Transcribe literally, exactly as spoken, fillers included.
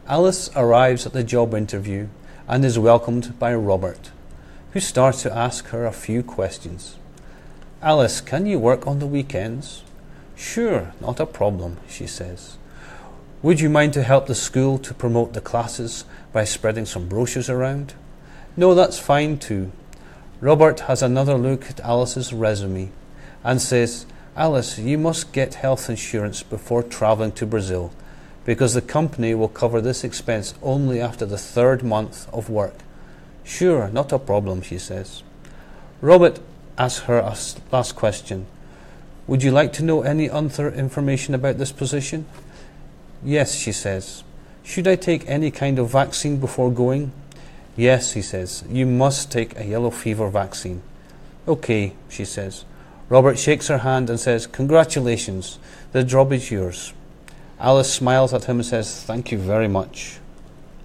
Alice arrives at the job interview and is welcomed by Robert, who starts to ask her a few questions. Alice, can you work on the weekends? Sure, not a problem, she says. Would you mind to help the school to promote the classes by spreading some brochures around? No, that's fine too. Robert has another look at Alice's resume and says, Alice, you must get health insurance before travelling to Brazil, because the company will cover this expense only after the third month of work. Sure, not a problem, she says. Robert asks her a last question. Would you like to know any other information about this position? Yes, she says. Should I take any kind of vaccine before going? Yes, he says. You must take a yellow fever vaccine. Okay, she says. Robert shakes her hand and says, Congratulations, the job is yours. Alice smiles at him and says, Thank you very much.